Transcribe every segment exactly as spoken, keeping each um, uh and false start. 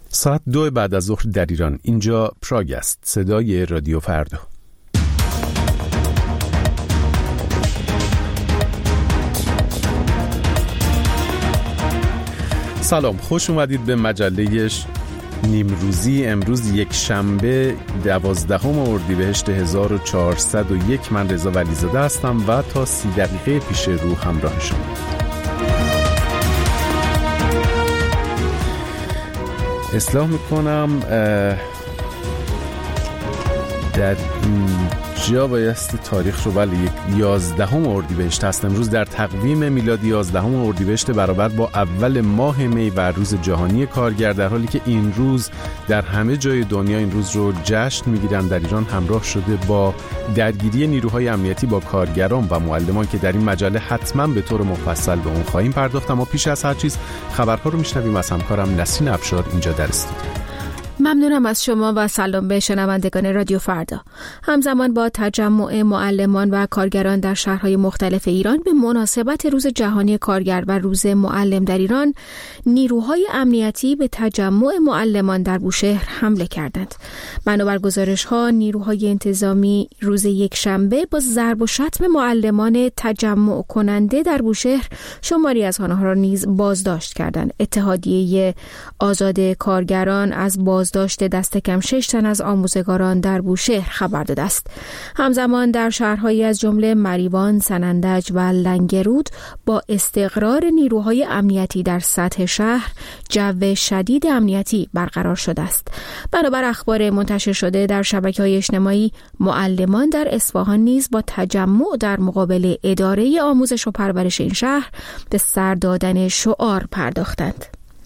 ساعت دو بعد از ظهر در ایران. اینجا پراگ است، صدای رادیو فردا. سلام، خوش اومدید به مجله نیمروزی. امروز یک شنبه دوازدهم اردیبهشت هزار و چهارصد و یک. من رضا ولیزاده هستم و تا سی دقیقه پیش رو همراه شما. اصلاح میکنم در اینجا بایستی تاریخ رو، ولی یازدهم اردیبهشت هست امروز در تقویم میلادی. یازدهم اردیبهشت برابر با اول ماه می و روز جهانی کارگر، در حالی که این روز در همه جای دنیا این روز رو جشن میگیرن، در ایران همراه شده با درگیری نیروهای امنیتی با کارگران و معلمان که در این مجله حتما به طور مفصل به اون خواهیم پرداخت. اما پیش از هر چیز خبرها رو میشنویم از همکارم نسرین افشار اینجا در استودیو. ممنونم از شما و سلام به شنوندگان رادیو فردا. همزمان با تجمع معلمان و کارگران در شهرهای مختلف ایران به مناسبت روز جهانی کارگر و روز معلم در ایران، نیروهای امنیتی به تجمع معلمان در بوشهر حمله کردند. بنابر گزارش‌ها، نیروهای انتظامی روز یکشنبه با ضرب و شتم معلمان تجمع کننده در بوشهر شماری از آنها را نیز بازداشت کردند. اتحادیه آزاد کارگران از باز داشت دست کم شش تن از آموزگاران در بوشهر خبر داده است. همزمان در شهرهایی از جمله مریوان، سنندج و لنگرود با استقرار نیروهای امنیتی در سطح شهر جو شدید امنیتی برقرار شده است. بنابر اخبار منتشر شده در شبکه‌های اجتماعی، معلمان در اصفهان نیز با تجمع در مقابل اداره آموزش و پرورش این شهر به سر دادن شعار پرداختند.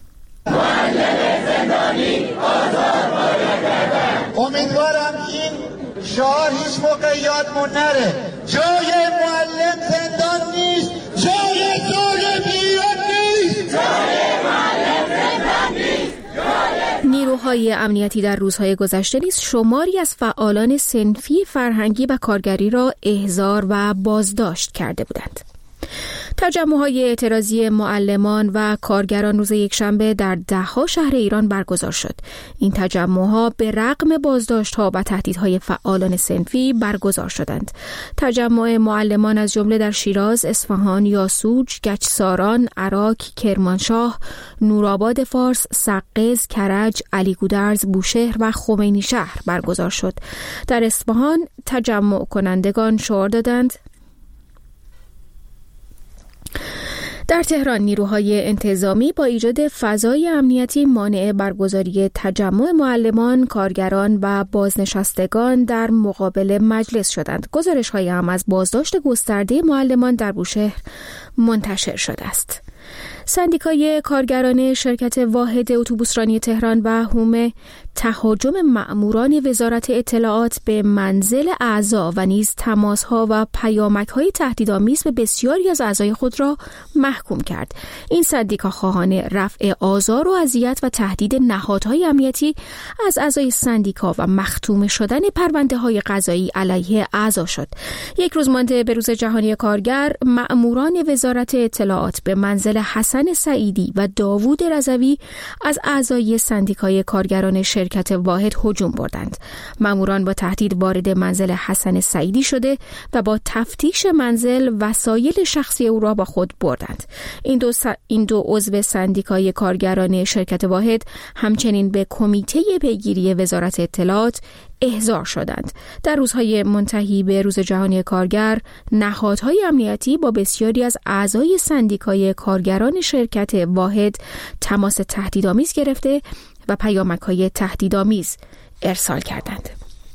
معلم زندانی آزاد باید گردد. امیدوارم این شعار هیچ موقع یادمون نره. جای معلم زندان نیست، جای ظلم ایران نیست، جای معلم زندان نیست. نیروهای امنیتی در روزهای گذشته نیز شماری از فعالان صنفی، فرهنگی و کارگری را احضار و بازداشت کرده بودند. تجمع‌های اعتراضی معلمان و کارگران روز یکشنبه در ده‌ها شهر ایران برگزار شد. این تجمع‌ها به رغم بازداشت‌ها و تهدیدهای فعالان صنفی برگزار شدند. تجمع معلمان از جمله در شیراز، اصفهان، یاسوج، گچساران، عراق، کرمانشاه، نورآباد فارس، سقز، کرج، علیگودرز، بوشهر و خمینی شهر برگزار شد. در اصفهان تجمع کنندگان شعار دادند. در تهران نیروهای انتظامی با ایجاد فضای امنیتی مانع برگزاری تجمع معلمان، کارگران و بازنشستگان در مقابل مجلس شدند. گزارش‌های هم از بازداشت گسترده معلمان در بوشهر منتشر شده است. سندیکای کارگران شرکت واحد اتوبوسرانی تهران و هومه تهاجم مأموران وزارت اطلاعات به منزل اعضا و نیز تماس‌ها و پیامک‌های تهدیدآمیز به بسیاری از اعضای خود را محکوم کرد. این سندیکا خواهان رفع آزار و اذیت و تهدید نهادهای امنیتی از اعضای سندیکا و مختوم شدن پرونده‌های قضایی علیه اعضا شد. یک روز مانده به روز جهانی کارگر، مأموران وزارت اطلاعات به منزل حسن سعیدی و داوود رضوی از اعضای سندیکای کارگران شرکت واحد هجوم بردند. ماموران با تهدید وارد منزل حسن سعیدی شده و با تفتیش منزل وسایل شخصی او را با خود بردند. این دو س... این دو عضو سندیکای کارگران شرکت واحد همچنین به کمیته پیگیری وزارت اطلاعات احضار شدند. در روزهای منتهی به روز جهانی کارگر، نهادهای امنیتی با بسیاری از اعضای سندیکای کارگران شرکت واحد تماس تهدیدآمیز گرفته و پیامک‌های تهدیدآمیز ارسال کردند.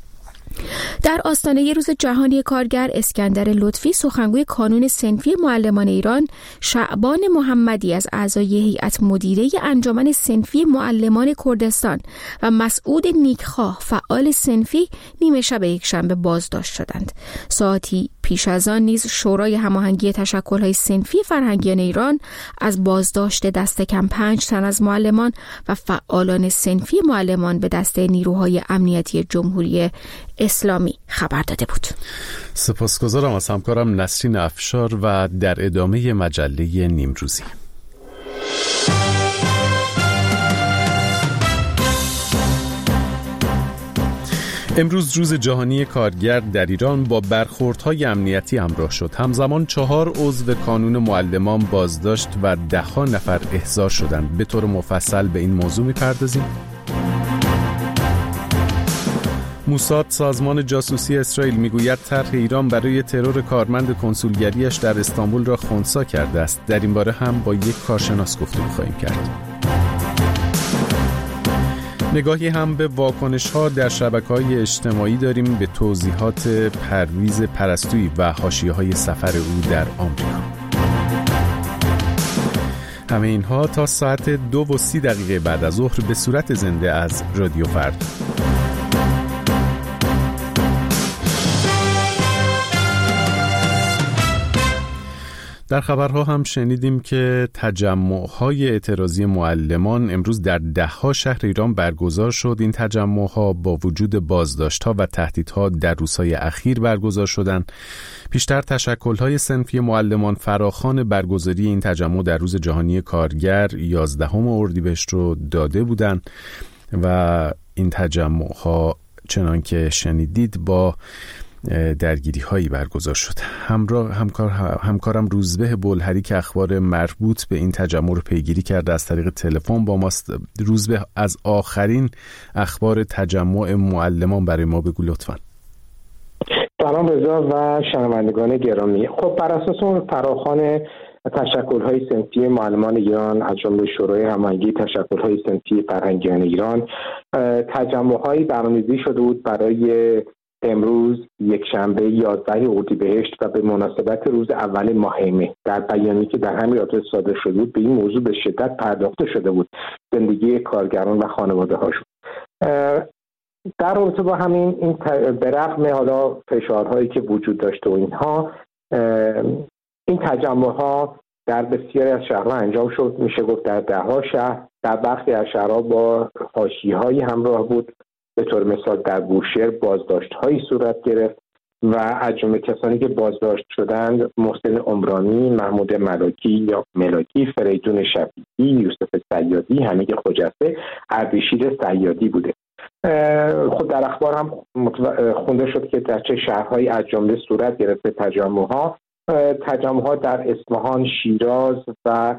در آستانه روز جهانی کارگر، اسکندر لطفی سخنگوی کانون صنفی معلمان ایران، شعبان محمدی از اعضای هیئت مدیره انجمن صنفی معلمان کردستان و مسعود نیکخواه فعال صنفی نیمه شب یکشنبه بازداشت شدند. ساعتی پیش از آن نیز شورای هماهنگی تشکل‌های صنفی فرهنگیان ایران از بازداشت دست کم پنج تن از معلمان و فعالان صنفی معلمان به دست نیروهای امنیتی جمهوری اسلامی خبر داده بود. سپاسگزارم از همکارم نسرین افشار و در ادامه مجله نیمروزی. امروز روز جهانی کارگر در ایران با برخوردهای امنیتی همراه شد. همزمان چهار عضو کانون معلمان بازداشت و ده ها نفر احضار شدند. به طور مفصل به این موضوع می‌پردازیم. موساد، سازمان جاسوسی اسرائیل، میگوید طرح ایران برای ترور کارمند کنسولگریش در استانبول را خنثی کرده است. در این باره هم با یک کارشناس گفتگو خواهیم کرد. نگاهی هم به واکنش‌ها در شبکه‌های اجتماعی داریم به توضیحات پرویز پرستویی و حاشیه‌های سفر او در آمریکا. همه اینها تا ساعت دو و سی دقیقه بعد از ظهر به صورت زنده از رادیو فردا. در خبرها هم شنیدیم که تجمع‌های اعتراضی معلمان امروز در ده‌ها شهر ایران برگزار شد. این تجمع‌ها با وجود بازداشت‌ها و تهدیدها در روزهای اخیر برگزار شدند. پیشتر تشکل‌های صنفی معلمان فراخوان برگزاری این تجمع در روز جهانی کارگر یازدهم اردیبهشت رو داده بودند و این تجمع‌ها چنان که شنیدید با درگیری هایی برگزار شد. همراه همکار همکارم روزبه بلهری که اخبار مربوط به این تجمع رو پیگیری کرده از طریق تلفن با ماست. روزبه، از آخرین اخبار تجمع معلمان برای ما بگو لطفاً. سلام رضا و شنوندگان گرامی. خب بر اساس اون فراخوان تشکل‌های صنفی معلمان ایران از جمله شورای هماهنگی تشکل‌های صنفی فرهنگیان ایران، تجمع‌هایی برنامه‌ریزی شده بود برای امروز یک شنبه یازده اردیبهشت و به مناسبت روز اول ماه مه. در بیانیه‌ای که در همین رابطه صادر شده بود به این موضوع به شدت پرداخته شده بود، زندگی کارگران و خانواده‌هاشون. در رابطه با همین این به رغم حالا فشارهایی که وجود داشته و اینها، این تجمع‌ها در بسیاری از شهرها انجام شد. میشه گفت در ده‌ها شهر، در برخی از شهرها با حاشیه‌هایی همراه بود. به طور مثال در بوشهر بازداشت‌هایی صورت گرفت و از جمله کسانی که بازداشت شدند محسن عمرانی، محمود ملاکی یا ملاکی، فریدون شفیعی، یوسف صیادی، حمید خجسته، اردشیر صیادی بوده. خود در اخبار هم خونده شد که در چه شهرهایی از جمله صورت گرفته تجمع‌ها. تجمع‌ها در اصفهان، شیراز و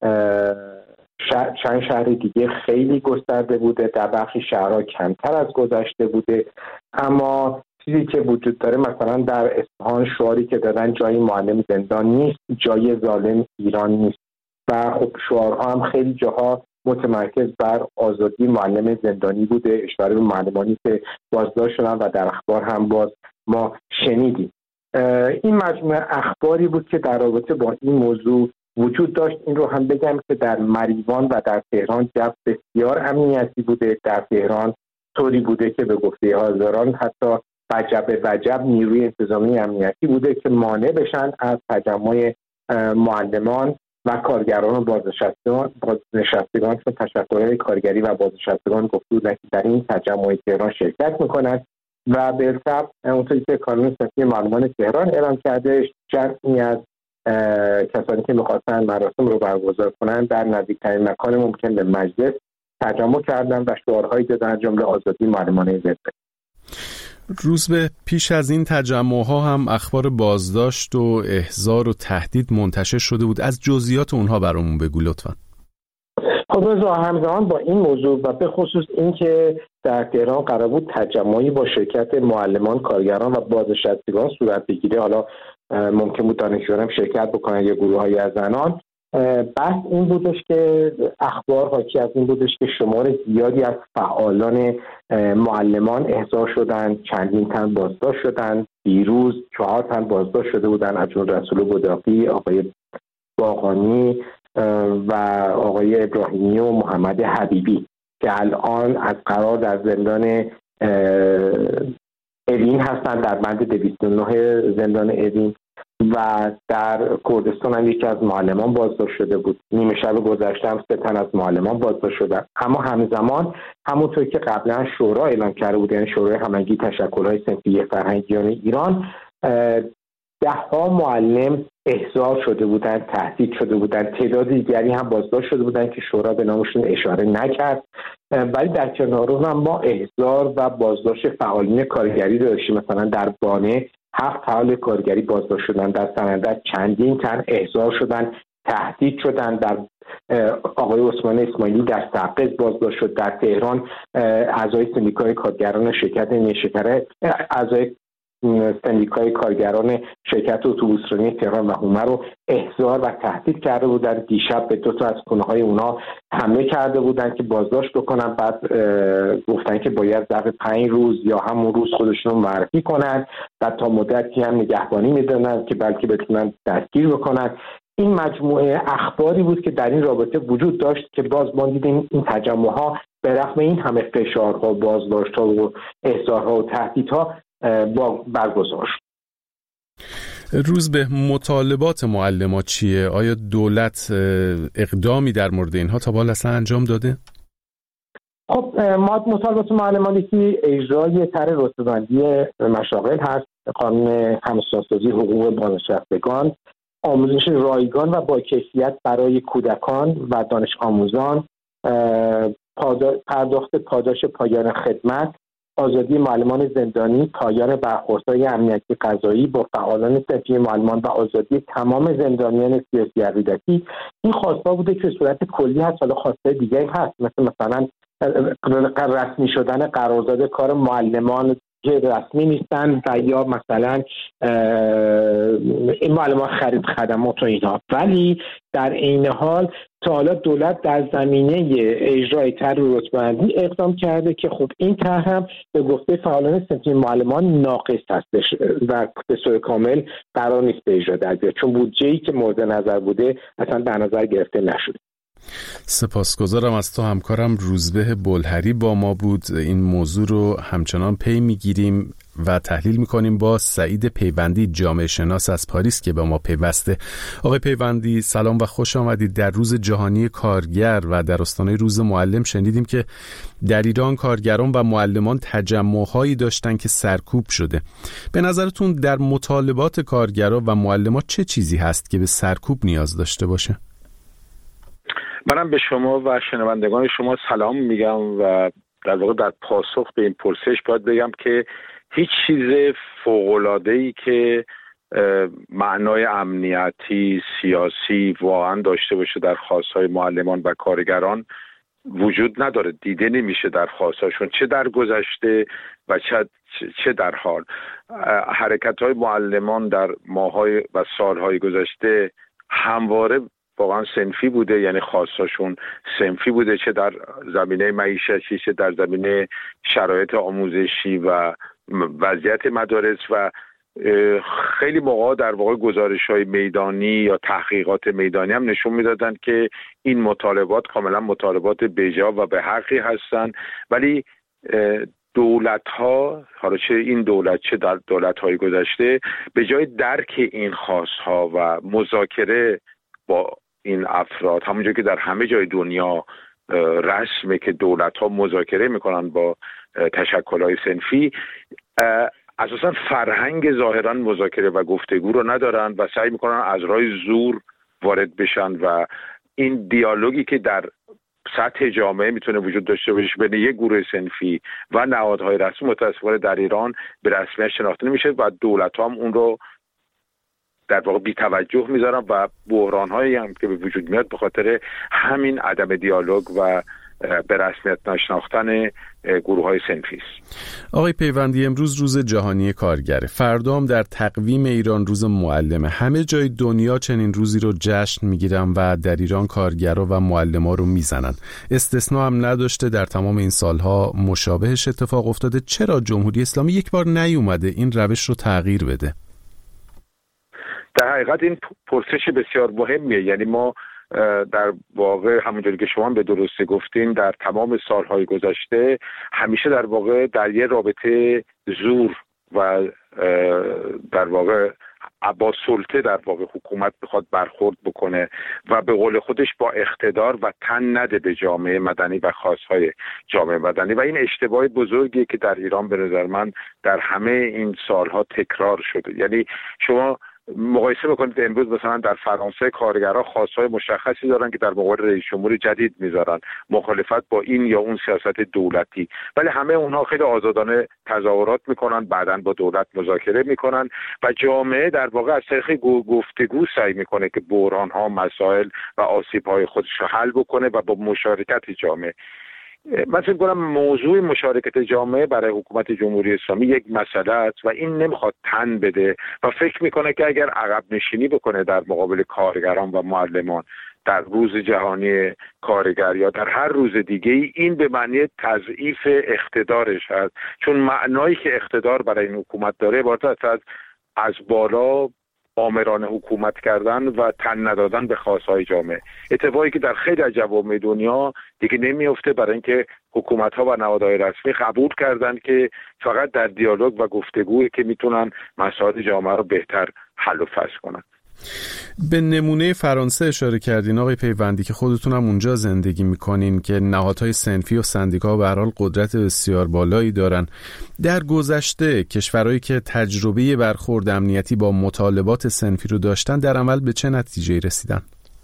چند شهر دیگه خیلی گسترده بوده. در برخی شهرها کمتر از گذشته بوده. اما چیزی که وجود داره، مثلا در اصفهان شعاری که دادن جای معلم زندان نیست، جای ظالم ایران نیست. و خب شعارها هم خیلی جاها متمرکز بر آزادی معلم زندانی بوده، اشاره به معلمانی که بازداشت شدن و در اخبار هم باز ما شنیدیم. این مجموعه اخباری بود که در رابطه با این موضوع وجود داشت. این رو هم بگم که در مریوان و در تهران جو بسیار امنیتی بوده. در تهران طوری بوده که به گفته هزاران حتی وجب وجب نیروی انتظامی امنیتی بوده که مانع بشن از تجمع معلمان و کارگران و بازنشستگان بازنشستگان چون تشکل‌های کارگری و بازنشستگان گفته بودند که در این تجمع تهران شرکت میکنند و به حساب اونطوری که کانون صنفی معلمان تهران اعلام کرده، جمعی از کسانی که می‌خواستن مراسم رو برگزار کنند در نزدیکترین مکان ممکن به مجلس تجمع کردن و شعارهایی دادن، جمله آزادی معلمان زندانی. روز به پیش از این تجمع‌ها هم اخبار بازداشت و احضار و تهدید منتشر شده بود. از جزئیات اونها برامون بگو لطفاً. خب رضا، همزمان با این موضوع و به خصوص این که در تهران قرار بود تجمعی با شرکت معلمان، کارگران و بازنشستگان صورت بگیره، حالا ممکن بود دانشجویان هم شرکت بکنن یا گروه‌های از زنان، بحث این بودش که اخبار حاکی از این بودش که شمار زیادی از فعالان معلمان احضار شدند، چندین تن بازداشت شدند. دیروز چهار تن بازداشت شده بودند، از جمله رسول بداقی، آقای باقانی و آقای ابراهیمی و محمد حبیبی که الان از قرار در زندان اوین هستند، در بند دویست و نه زندان اوین. و در کردستان هم یکی از معلمان بازداشت شده بود. نیمه شب گذشته هم سه تن از معلمان بازداشت شدن. اما همزمان همونطور که قبلا شورا اعلام کرده بود، یعنی شورای هماهنگی تشکل‌های صنفی فرهنگیان ایران، ده ها معلم احضار شده بودند، تهدید شده بودند، تعداد دیگری هم بازداشت شده بودند که شورا به نامشون اشاره نکرد. ولی در کنار اون هم ما احضار و بازداشت فعالین کارگری داشتیم. مثلا در بانه هفت فعال کارگری بازداشت شدن، در سنندج چندین تن احضار شدن، تهدید شدن. در آقای عثمان اسماعیلی در سقز بازداشت شد. در تهران اعضای سندیکای کارگران شرکت نیشکر اعضای سندیکای کارگران شرکت اتوبوسرانی تهران و هومه رو احضار و تهدید کرده بودن. دیشب به دو تا از خونه‌های اونها حمله کرده بودن که بازداشت بکنن. بعد گفتن که باید ظرف پنج روز یا همون روز خودشون رو معرفی کنن و تا مدتی هم نگهبانی میدونن که بلکه بتونن دستگیر بکنن. این مجموعه اخباری بود که در این رابطه وجود داشت که باز ما دیدیم این تجمع‌ها به رغم این همه فشارها، بازداشت‌ها و احضارها و تهدیدها با برگزار شد. روز به مطالبات معلمات چیه؟ آیا دولت اقدامی در مورد اینها تا به حال اصلا انجام داده؟ خب ما مطالبات معلمان که اجرای طرح رتبه‌بندی مشاغل هست، قانون همسانسازی حقوق بازنشستگان، آموزش رایگان و با کیفیت برای کودکان و دانش آموزان، پرداخت پاداش پایان خدمت، آزادی معلمان زندانی، پایان برخوردهای امنیتی قضایی با فعالان صنفی معلمان و آزادی تمام زندانیان سیاسی عقیدتی. این خواست‌ها بوده که صورت کلی هست. حالا خواست‌های دیگری هست، مثل مثلا رسمی شدن قرارداد کار معلمان که رسمی نیستن و یا مثلا این معلمان خرید خدمات و اینها. ولی در این حال تا حالا دولت در زمینه اجرای طرح رتبه‌بندی اقدام کرده که خب این طرح هم به گفته فعالان صنفی معلمان ناقص هستش و به صورت کامل قرار نیست به اجرا در بیاد، چون بودجه‌ای که مورد نظر بوده اصلا در نظر گرفته نشده. سپاسگزارم از تو همکارم روزبه بلهری با ما بود. این موضوع رو همچنان پی میگیریم و تحلیل میکنیم با سعید پیوندی، جامعه شناس از پاریس که با ما پیوسته. آقای پیوندی سلام و خوش آمدید. در روز جهانی کارگر و در آستانه روز معلم شنیدیم که در ایران کارگران و معلمان تجمع‌هایی داشتن که سرکوب شده. به نظرتون در مطالبات کارگران و معلمان چه چیزی هست که به سرکوب نیاز داشته باشه؟ منم به شما و شنوندگان شما سلام میگم و در واقع در پاسخ به این پرسش باید بگم که هیچ چیز فوق‌العاده‌ای که معنای امنیتی، سیاسی واقعا داشته باشه در خواست‌های معلمان و کارگران وجود نداره، دیده نمیشه در خواست‌هاشون، چه در گذشته و چه چه در حال. حرکت‌های معلمان در ماه‌های و سال‌های گذشته همواره واقعا صنفی بوده، یعنی خواستاشون صنفی بوده، چه در زمینه معیشتی چه در زمینه شرایط آموزشی و وضعیت مدارس و خیلی موقع در واقع گزارش‌های میدانی یا تحقیقات میدانی هم نشون میدادن که این مطالبات کاملا مطالبات بیجا و به حقی هستن، ولی دولت‌ها، حالا چه این دولت چه در دولت‌های گذشته، به جای درک این خواست‌ها و مذاکره با این افراد، همونجور که در همه جای دنیا رسمه که دولت‌ها مذاکره میکنن با تشکل‌های صنفی، اساساً فرهنگ ظاهراً مذاکره و گفتگو رو ندارن و سعی میکنن از راه زور وارد بشن و این دیالوگی که در سطح جامعه میتونه وجود داشته باشه بین یک گروه صنفی و نهادهای رسمی، متأسفانه در ایران به رسمیت شناخته نمیشه و دولت‌ها هم اون رو در واقع بی توجه میذارن و بحران‌هایی هم که به وجود میاد به خاطر همین عدم دیالوگ و به رسمیت نشناختن گروه‌های صنفی است. آقای پیوندی امروز روز جهانی کارگره، فردا هم در تقویم ایران روز معلمه. همه جای دنیا چنین روزی رو جشن میگیرن و در ایران کارگرا و معلما رو میزنن. استثناء هم نداشته، در تمام این سالها مشابهش اتفاق افتاده. چرا جمهوری اسلامی یک بار نیومده این روش رو تغییر بده؟ در حقیقت این پرسش بسیار مهمیه. یعنی ما در واقع همونجوری که شما به درستی گفتین در تمام سالهای گذشته همیشه در واقع در یه رابطه زور و در واقع با سلطه در واقع حکومت بخواد برخورد بکنه و به قول خودش با اقتدار و تن نده به جامعه مدنی و خواستهای جامعه مدنی و این اشتباه بزرگیه که در ایران به نظر من در همه این سالها تکرار شده. یعنی شما مقایسه بکنید امروز مثلا در فرانسه کارگرها خواستهای مشخصی دارن که در مقابل رئیس جمهور جدید میذارن، مخالفت با این یا اون سیاست دولتی، ولی همه اونها خیلی آزادانه تظاهرات میکنن، بعداً با دولت مذاکره میکنن و جامعه در واقع از طریق گفتگو سعی میکنه که بحران‌ها، مسائل و آسیب‌های خودش رو حل بکنه و با مشارکت جامعه. من فکر کنم موضوع مشارکت جامعه برای حکومت جمهوری اسلامی یک مسئله است و این نمیخواد تن بده و فکر میکنه که اگر عقب نشینی بکنه در مقابل کارگران و معلمان در روز جهانی کارگر یا در هر روز دیگه ای، این به معنی تضعیف اقتدارش هست، چون معنایی که اقتدار برای این حکومت داره عبارت است از از بالا آمرانه حکومت کردن و تن ندادن به خواستهای جامعه، اتفاقی که در خیلی از جوامع دنیا دیگه نمیفته، برای اینکه حکومت‌ها و نهادهای رسمی قبول کردن که فقط در دیالوگ و گفتگویی که میتونن مسائل جامعه رو بهتر حل و فصل کنن. به نمونه فرانسه اشاره کردین آقای پیوندی که خودتون هم اونجا زندگی میکنین که نهادهای صنفی و سندیکا به هر حال قدرت بسیار بالایی دارن. در گذشته کشورهایی که تجربه برخورد امنیتی با مطالبات صنفی رو داشتن در عمل به چه نتیجه‌ای رسیدن؟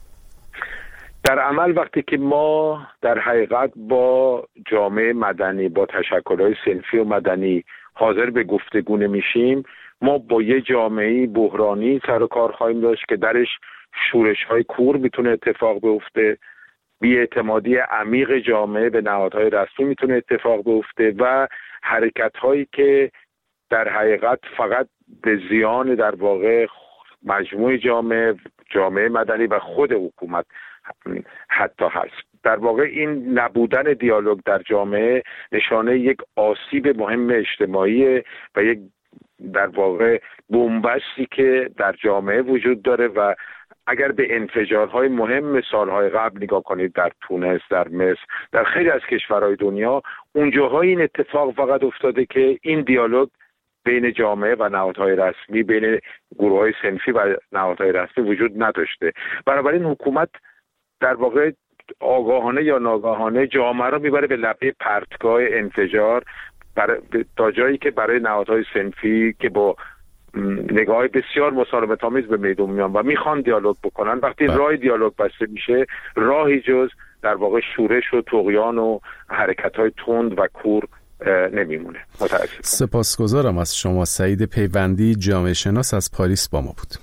در عمل وقتی که ما در حقیقت با جامعه مدنی، با تشکل‌های صنفی و مدنی حاضر به گفتگو نمیشیم، ما با یه جامعه بحرانی سر و کار خواهیم داشت که درش شورش‌های کور میتونه اتفاق بیفته، بی‌اعتمادی عمیق جامعه به نهادهای رسمی میتونه اتفاق بیفته و حرکت‌هایی که در حقیقت فقط به زیان در واقع مجموع جامعه، جامعه مدنی و خود حکومت حتی هست. در واقع این نبودن دیالوگ در جامعه نشانه یک آسیب مهم اجتماعی و یک در واقع بنبستی که در جامعه وجود داره و اگر به انفجارهای مهم سالهای قبل نگاه کنید، در تونس، در مصر، در خیلی از کشورهای دنیا، اونجاهای این اتفاق فقط افتاده که این دیالوگ بین جامعه و نهادهای رسمی، بین گروه‌های صنفی و نهادهای رسمی وجود نداشته. بنابراین حکومت در واقع آگاهانه یا ناگاهانه جامعه رو میبره به لبه پرتگاه انفجار، برای تا جایی که برای نهادهای صنفی که با نگاه بسیار مسالمت‌آمیز به میدون میان و میخوان دیالوگ بکنن، وقتی راه دیالوگ بسته میشه، راهی جز در واقع شورش و طغیان و حرکت‌های تند و کور نمیمونه. متاسفم. سپاسگزارم از شما. سعید پیوندی، جامعه شناس از پاریس با ما بود.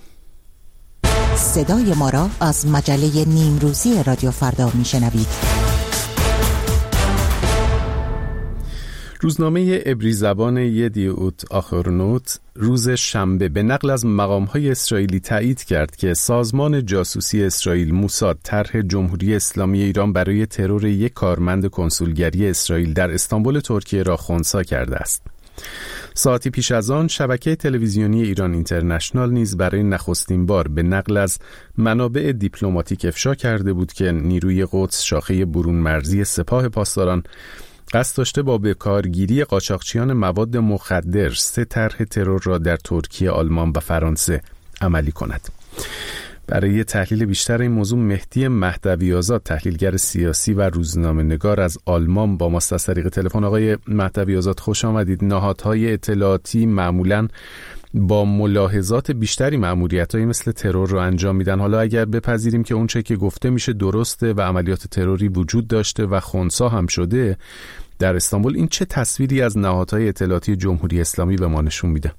صدای ما را از مجله نیمروزی رادیو فردا میشنوید. روزنامه عبری زبان یدیوت آخرنوت روز شنبه به نقل از مقام‌های اسرائیلی تایید کرد که سازمان جاسوسی اسرائیل موساد طرح جمهوری اسلامی ایران برای ترور یک کارمند کنسولگری اسرائیل در استانبول ترکیه را خنثی کرده است. ساعتی پیش از آن شبکه تلویزیونی ایران اینترنشنال نیز برای نخستین بار به نقل از منابع دیپلماتیک افشا کرده بود که نیروی قدس شاخه برون مرزی سپاه پاسداران قصد داشته با به کارگیری قاچاقچیان مواد مخدر سه طرح ترور را در ترکیه، آلمان و فرانسه عملی کند. برای تحلیل بیشتر این موضوع مهدی مهدوی آزاد، تحلیلگر سیاسی و روزنامه‌نگار از آلمان با ماست از طریق تلفن. آقای مهدوی آزاد خوش آمدید. نهادهای اطلاعاتی معمولاً با ملاحظات بیشتری مأموریت‌هایی مثل ترور رو انجام میدن. حالا اگر بپذیریم که اون چه که گفته میشه درسته و عملیات تروری وجود داشته و خنثی هم شده در استانبول، این چه تصویری از نهادهای اطلاعاتی جمهوری اسلامی به ما نشون میده؟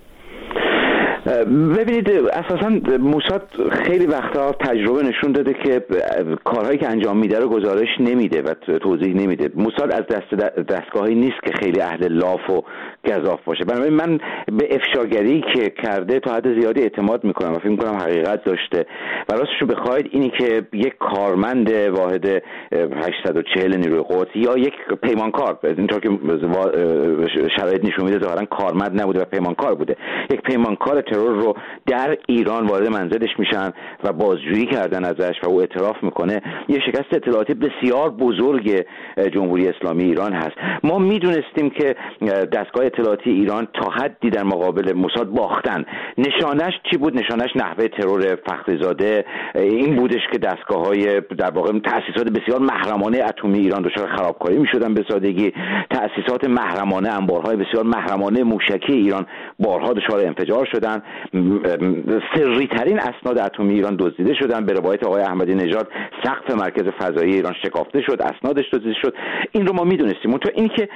ببینید، اساساً موساد خیلی وقتا تجربه نشون داده که کارهایی که انجام میده رو گزارش نمیده و توضیح نمیده. موساد از دست دستگاهی نیست که خیلی اهل لاف و گزاف باشه. بنابراین من به افشاگری که کرده تا حد زیادی اعتماد میکنم و فکر میکنم حقیقت داشته و راستشو بخواید اینی که یک کارمند واحد هشتصد و چهل نیروی قدس یا یک پیمانکار، اینطور که شرایط نشون میده ظاهرا کارمند نبوده و پیمانکار بوده، یک پیمانکار ترور رو در ایران وارد منزلش میشن و بازجویی کردن ازش و او اعتراف میکنه، یه شکست اطلاعاتی بسیار بزرگ جمهوری اسلامی ایران هست. ما میدونستیم که دستگاه اطلاعاتی ایران تا حدی در مقابل موساد باختن. نشانش چی بود؟ نشانش نحوه ترور فخریزاده این بودش که دستگاه‌های در واقع تأسیسات بسیار محرمانه اتمی ایران دچار خرابکاری میشدن به سادگی. تأسیسات محرمانه، انبارهای بسیار محرمانه موشکی ایران بارها دچار انفجار شدن شدن، سری ترین اسناد اتمی ایران دزدیده شدن. به روایت آقای احمدی نژاد سقف مرکز فضایی ایران شکافته شد، اسنادش دزدیده شد. این رو ما میدونستیم. اونطور این که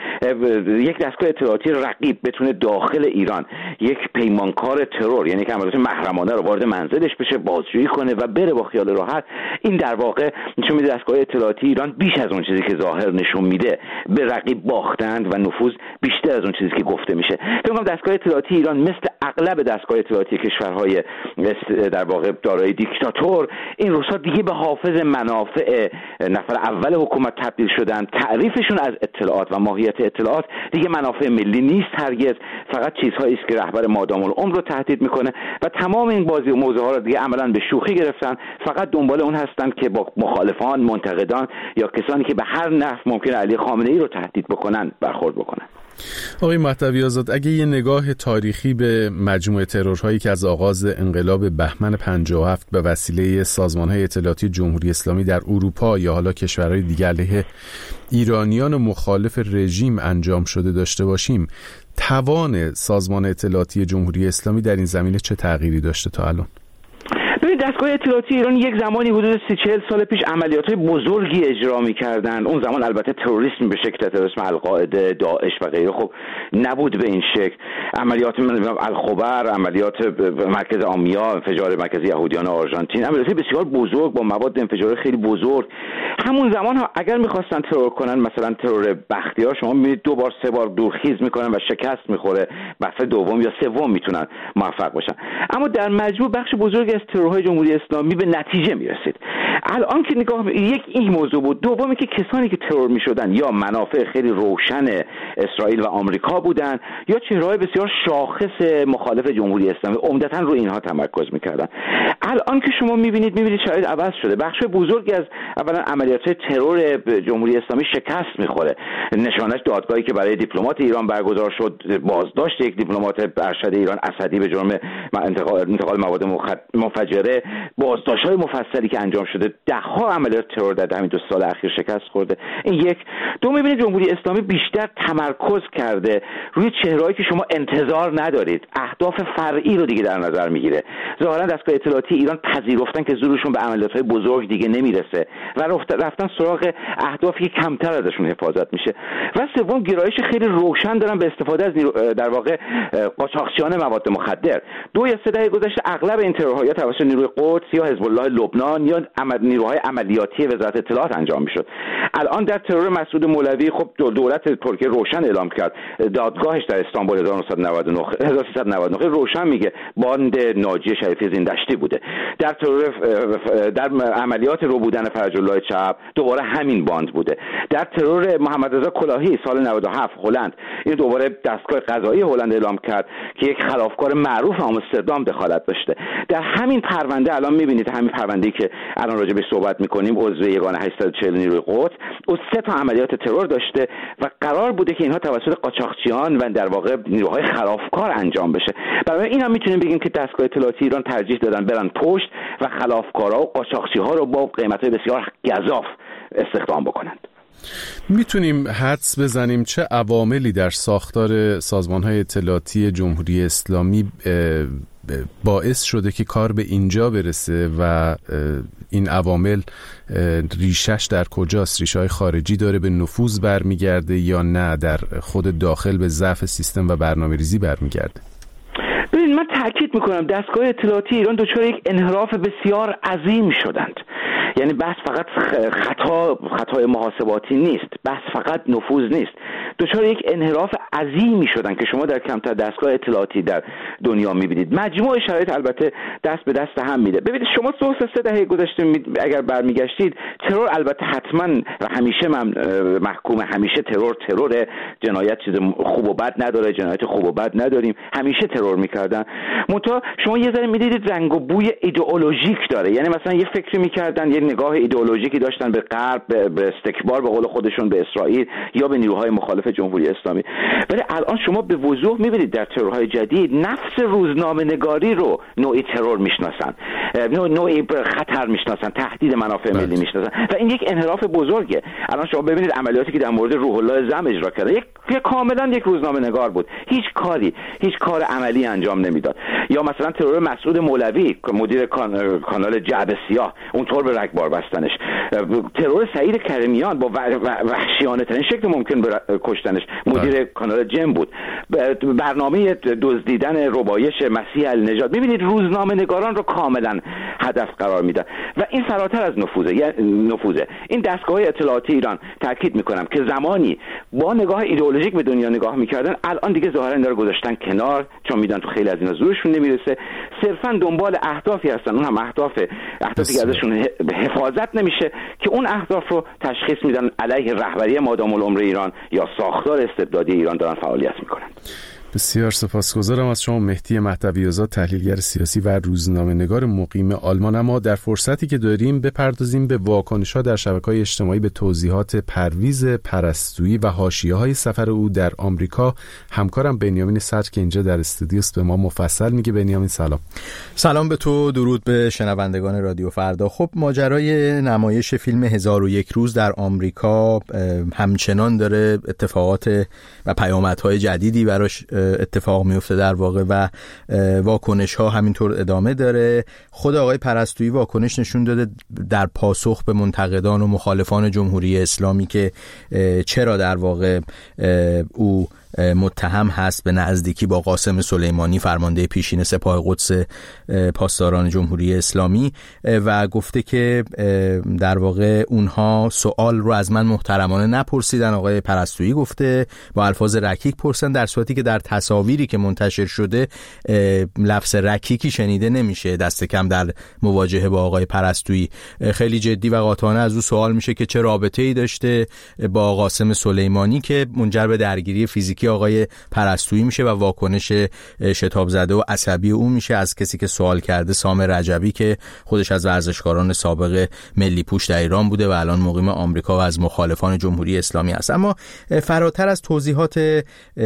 یک دستگاه اطلاعاتی رقیب بتونه داخل ایران یک پیمانکار ترور، یعنی که عملیات محرمانه رو وارد منزلش بشه، بازجویی کنه و بره با خیال راحت، این در واقع نشون میده دستگاه اطلاعاتی ایران بیش از اون چیزی که ظاهر نشون میده به رقیب باختند و نفوذ بیشتر از اون چیزی که گفته میشه. فکر کنم دستگاه اطلاعاتی ایران مثل اغلب دستگاه اطلاعاتی کشورهای در واقع دارای دیکتاتور این روزها دیگه به حافظ منافع نفر اول حکومت تبدیل شدن. تعریفشون از اطلاعات و ماهیت اطلاعات دیگه منافع ملی نیست هرگز، فقط چیزهایی است که رهبر مادام العمر رو تهدید میکنه و تمام این بازی و موضوع ها رو دیگه عملاً به شوخی گرفتن. فقط دنبال اون هستن که با مخالفان، منتقدان یا کسانی که به هر نحو ممکن علی خامنه ای رو تهدید بکنن برخورد بکنن. آقای مهدوی آزاد، اگه یه نگاه تاریخی به مجموعه ترورهایی که از آغاز انقلاب بهمن پنجاه و هفت به وسیله سازمان‌های اطلاعاتی جمهوری اسلامی در اروپا یا حالا کشورهای دیگر علیه ایرانیان و مخالف رژیم انجام شده داشته باشیم، توان سازمان اطلاعاتی جمهوری اسلامی در این زمینه چه تغییری داشته تا الان؟ دستگاه اطلاعاتی ایران یک زمانی حدود سی چهل سال پیش عملیات‌های بزرگی اجرا می‌کردن. اون زمان البته تروریسم به شکل تروریسم القاعده، داعش و غیره خب نبود به این شکل. عملیات الخبر، عملیات مرکز آمیا، انفجار مرکز یهودیان آرژانتین، عملیات بسیار بزرگ با مواد انفجاری خیلی بزرگ. همون زمان ها اگر می‌خواستن ترور کنن، مثلا ترور بختیار، شما می‌بینید دو بار سه بار دورخیز می‌کنن و شکست می‌خوره، دفعه دوم یا سوم میتونن موفق باشن. اما در مجموع بخش بزرگی از ترورهای جمهوری اسلامی به نتیجه میرسید. الان که نگاه یک این موضوع بود. دومی که کسانی که ترور میشدن یا منافع خیلی روشن اسرائیل و آمریکا بودن یا چهره‌های بسیار شاخص مخالف جمهوری اسلامی، عمدتاً روی اینها تمرکز میکردن. الان که شما میبینید میبینید شرایط عوض شده. بخش بزرگی از اولا عملیات ترور جمهوری اسلامی شکست میخوره. نشانش دادگاهی که برای دیپلمات ایران برگزار شد، بازداشت یک دیپلمات ارشد ایران اسدی به جرم انتقال انتقال مواد منفجره، بازداشت‌های مفصلی که انجام شده، ده‌ها عملیات ترور در همین دو سال اخیر شکست خورده. این یک. دو، می‌بینید جمهوری اسلامی بیشتر تمرکز کرده روی چهرهایی که شما انتظار ندارید، اهداف فرعی رو دیگه در نظر میگیره. ظاهرا دستگاه اطلاعاتی ایران پذیرفتن که زورشون به عملیات‌های بزرگ دیگه نمیرسه و رفتن سراغ اهدافی که کمتر ازشون حفاظت میشه. و سوم، گرایش خیلی روشن دارن به استفاده از نیرو... در واقع قاچاقچیان مواد مخدر. دو یا سه دهه گذشته اغلب این ترورها توسط نیروی قدس یا حزب الله لبنان یا نیروهای عملیاتی وزارت اطلاعات انجام میشد. الان در ترور مسعود مولوی خب دولت ترکیه روشن اعلام کرد، دادگاهش در استانبول هزار و نهصد و نود و نه روشن میگه باند ناجی شریفی زیندشتی بوده. در ترور در عملیات رو بودن فرج الله چپ دوباره همین باند بوده. در ترور محمد رضا کلاهی سال نود و هفت هلند، این دوباره دستگاه قضایی هلند اعلام کرد که یک خلافکار معروف آمستردام دخالت داشته. در همین پرونده الان میبینید، همین پرونده‌ای که الان راجع بهش صحبت میکنیم، عضو یگان هشتصد و چهل نیروی قدس، او سه تا عملیات ترور داشته و قرار بوده که اینها توسط قاچاقچیان و در واقع نیروهای خلافکار انجام بشه. برای این هم میتونیم بگیم که دستگاه اطلاعاتی ایران ترجیح دادن برن پشت و خلافکارا و قاچاقچی‌ها رو با قیمت‌های بسیار گزاف استخدام بکنند. میتونیم حدس بزنیم چه عواملی در ساختار سازمان‌های اطلاعاتی جمهوری اسلامی باعث شده که کار به اینجا برسه و این عوامل ریشش در کجاست؟ ریشه‌های خارجی داره، به نفوذ برمیگرده یا نه در خود داخل به ضعف سیستم و برنامه‌ریزی برمیگرده؟ ببین، من تاکید میکنم دستگاه اطلاعاتی ایران دچار یک انحراف بسیار عظیم شدند. یعنی بحث فقط خطا خطای محاسباتی نیست، بحث فقط نفوذ نیست، دچار یک انحراف عظیمی شدن که شما در کمتر دستگاه اطلاعاتی در دنیا میبینید. مجموع شرایط البته دست به دست هم میده. ببینید شما دو سه دهه گذشته اگر برمیگشتید، ترور البته حتما و همیشه محکوم، همیشه ترور ترور جنایت چیز خوب و بد نداره، جنایت خوب و بد نداریم، همیشه ترور میکردن. منتها شما یه ذره میدیدید رنگ و بوی ایدئولوژیک داره. یعنی مثلا یه فکری میکردن، نگاه ایدئولوژیکی داشتن به غرب، به استکبار به قول خودشون به اسرائیل یا به نیروهای مخالف مخالف جمهوری اسلامی. ولی الان شما به وضوح می‌بینید در ترورهای جدید نفس روزنامه‌نگاری رو نوعی ترور میشناسن، نوعی خطر میشناسن، تهدید منافع ملی میشناسن و این یک انحراف بزرگه. الان شما ببینید عملیاتی که در مورد روح الله زم اجرا کرده، یک کاملا یک روزنامه‌نگار بود، هیچ کاری هیچ کار عملی انجام نمیداد. یا مثلا ترور مسعود مولوی مدیر کان... کانال جعبه سیاه، اونطور به رگبار بستنش. ترور سعید کریمیان با وحشیانه ترین شکل ممکن به کشتنش، مدیر کانال جم بود. برنامه دزدیدن ربایش مسیح النژاد. ببینید روزنامه‌نگاران رو کاملا هدف قرار میدن و این فراتر از نفوذه. یعنی نفوذه این دستگاه اطلاعاتی ایران، تاکید میکنم که زمانی با نگاه ایدئولوژیک به دنیا نگاه میکردن، الان دیگه ظاهرا اینا رو گذاشتن کنار، چون میدونن تو خیلی از اینا زورشون نمیرسه، صرفا دنبال اهدافی هستن، اون هم اهداف اهدافی که ازشون حفاظت نمیشه که اون اهداف رو تشخیص میدن علیه رهبری مادام العمر ایران یا ساختار استبدادی ایران دارن فعالیت میکنن. بسیار سپاسگزارم از شما مهدی مهدوی‌آزاد، تحلیلگر سیاسی و روزنامه‌نگار مقیم آلمان. اما در فرصتی که داریم بپردازیم به واکنش‌ها در شبکه‌های اجتماعی به توضیحات پرویز پرستویی و حاشیه‌های سفر او در آمریکا. همکارم بنیامین صدر که اینجا در استودیو است به ما مفصل میگه. بنیامین سلام. سلام به تو، درود به شنوندگان رادیو فردا. خب ماجرای نمایش فیلم هزار و یک روز در آمریکا همچنان داره اتفاقات و پیامدهای جدیدی براش اتفاق میفته در واقع و واکنش ها همینطور ادامه داره. خود آقای پرستویی واکنش نشون داده در پاسخ به منتقدان و مخالفان جمهوری اسلامی که چرا در واقع او متهم هست به نزدیکی با قاسم سلیمانی، فرمانده پیشین سپاه قدس پاسداران جمهوری اسلامی، و گفته که در واقع اونها سوال رو از من محترمانه نپرسیدن. آقای پرستویی گفته با الفاظ رکیک پرسن، در صورتی که در تصاویری که منتشر شده لفظ رکیکی شنیده نمیشه، دست کم در مواجهه با آقای پرستویی. خیلی جدی و قاطعانه از او سوال میشه که چه رابطه‌ای داشته با قاسم سلیمانی که منجر به درگیری فیزیکی آقای پرستویی میشه و واکنش شتاب زده و عصبی او میشه از کسی که سوال کرده، سامر رجبی، که خودش از ورزشکاران سابق ملی پوش در ایران بوده و الان مقیم آمریکا و از مخالفان جمهوری اسلامی است. اما فراتر از توضیحات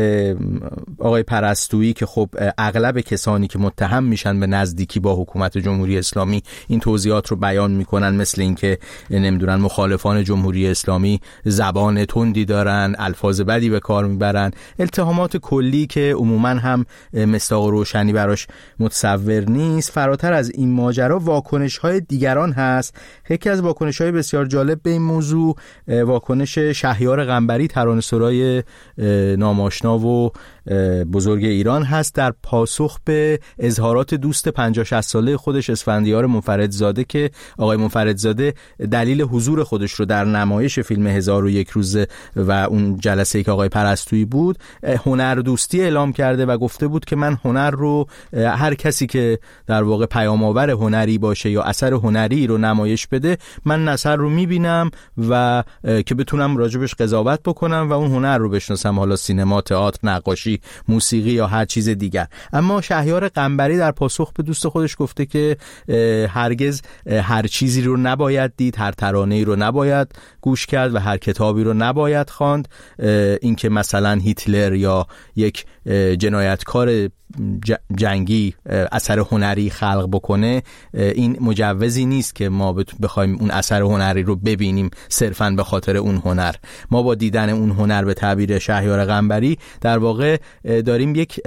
آقای پرستویی که خب اغلب کسانی که متهم میشن به نزدیکی با حکومت جمهوری اسلامی این توضیحات رو بیان میکنن، مثل اینکه نمیدونن مخالفان جمهوری اسلامی زبان تندی دارن، الفاظ بدی به کار میبرن، التهامات کلی که عموما هم مصداق روشنی براش متصور نیست. فراتر از این ماجرا واکنش‌های دیگران هست. یکی از واکنش‌های بسیار جالب به این موضوع واکنش شهریار قنبری، ترانه‌سرای ناماشنا و بزرگ ایران هست، در پاسخ به اظهارات دوست پنجاه شصت ساله خودش اسفندیار منفردزاده که آقای منفردزاده دلیل حضور خودش رو در نمایش فیلم هزار و یک روز و اون جلسه‌ای که آقای پرستویی بود هنر دوستی اعلام کرده و گفته بود که من هنر رو، هر کسی که در واقع پیام‌آور هنری باشه یا اثر هنری رو نمایش بده، من اثر رو میبینم و که بتونم راجبش قضاوت بکنم و اون هنر رو بشناسم، حالا سینما، تئاتر، نقاشی، موسیقی یا هر چیز دیگر. اما شهریار قنبری در پاسخ به دوست خودش گفته که هرگز هر چیزی رو نباید دید، هر ترانه‌ای رو نباید گوش کرد و هر کتابی رو نباید خواند. اینکه مثلا هیتلر یا یک جنایتکار جنگی اثر هنری خلق بکنه، این مجوزی نیست که ما بخوایم اون اثر هنری رو ببینیم صرفاً به خاطر اون هنر. ما با دیدن اون هنر به تعبیر شهریار قنبری در واقع داریم یک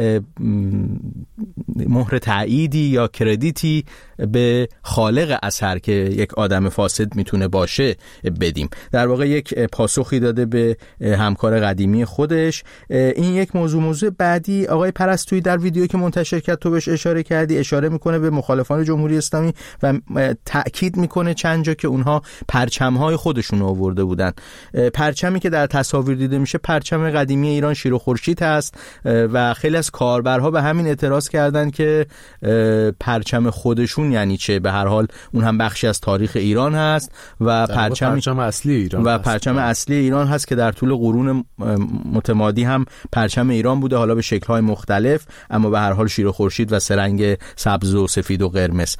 مهر تأییدی یا کردیتی به خالق اثر که یک آدم فاسد میتونه باشه بدیم. در واقع یک پاسخی داده به همکار قدیمی خودش. این یک موضوع. موضوع بعدی، آقای پرستویی در ویدیویی که منتشر کرد، تو بهش اشاره کردی، اشاره میکنه به مخالفان جمهوری اسلامی و تأکید میکنه چند جا که اونها پرچم‌های خودشون آورده بودن. پرچمی که در تصاویر دیده میشه پرچم قدیمی ایران، شیر و خورشید هست و خیلی از کاربرها به همین اعتراض کردن که پرچم خودشون یعنی چه؟ به هر حال اون هم بخشی از تاریخ ایران هست و پرچم پرچم اصلی ایران و هست. پرچم اصلی ایران هست که در طول قرون متمادی هم پرچم ایران بوده، حالا به شکل‌های مختلف، اما به هر حال شیر و خورشید و سرنگ سبز و سفید و قرمز.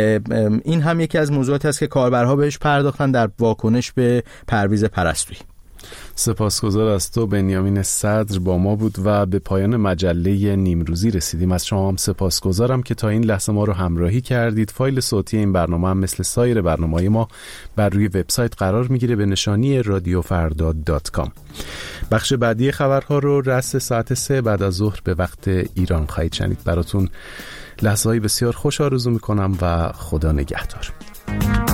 این هم یکی از موضوعاتی است که کاربرها بهش پرداختن در واکنش به پرویز پرستویی. سپاسگزار از تو بنیامین صدر با ما بود و به پایان مجله نیمروزی رسیدیم. از شما هم سپاسگزارم که تا این لحظه ما رو همراهی کردید. فایل صوتی این برنامه هم مثل سایر برنامه‌های ما بر روی وبسایت قرار میگیره به نشانی رادیو فردا دات کام. بخش بعدی خبرها رو رأس ساعت سه بعد از ظهر به وقت ایران خواهید شنید. براتون لحظه‌های بسیار خوش آرزو میکنم و خدا نگهدار.